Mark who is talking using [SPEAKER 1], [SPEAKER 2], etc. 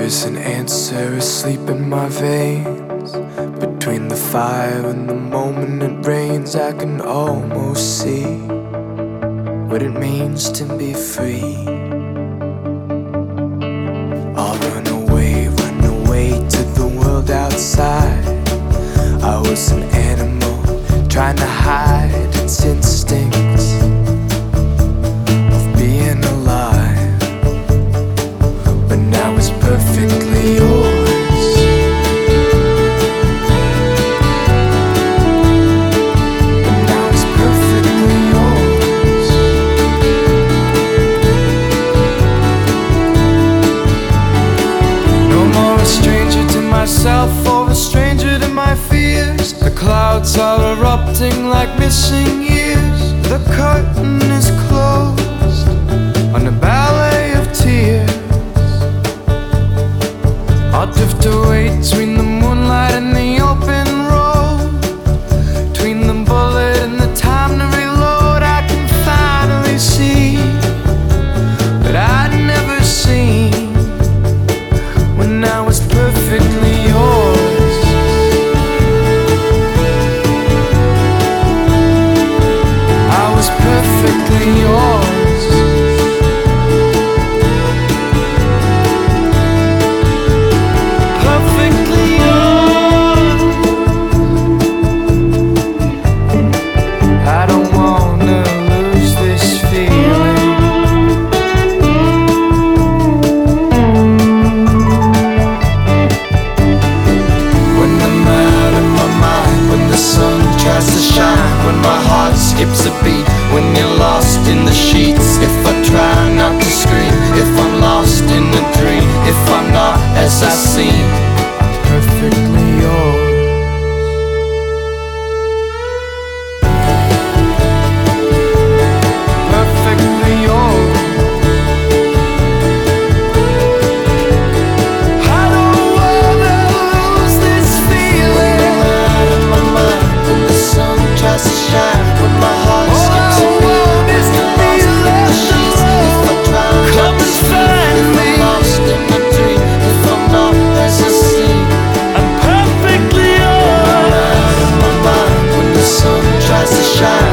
[SPEAKER 1] is an answer asleep in my veins. Between the fire and the moment it rains, I can almost see what it means to be free. I'll run away to the world outside. I was an animal trying to hide its instincts of being alive, but now it's perfectly yours. But now it's perfectly yours. No more a stranger to myself or a stranger to my fears. The clouds are erupting like missing years. The curtain is closed on a ballet of tears. I'll drift away between the moonlight and the open road, between the bullet and the time to reload. I can finally see what I'd never seen when I was perfectly yours. I was perfectly yours. Perfectly yours. I don't wanna lose this feeling. When I'm out of my mind, when the sun tries to shine, when my heart skips a beat, when you're lost in the sheets. If I try not to scream, if I'm lost in a dream, if I'm not as I seem, I'm perfectly yours. Perfectly yours. I don't wanna lose this feeling. Out of my mind, when the sun tries to shine, when my heart skips a beat, is to be lost in the sheets. If I try not to scream, if I'm lost in a dream, if I'm not as I seem, I'm perfectly yours. Out of my mind, when the sun tries to shine.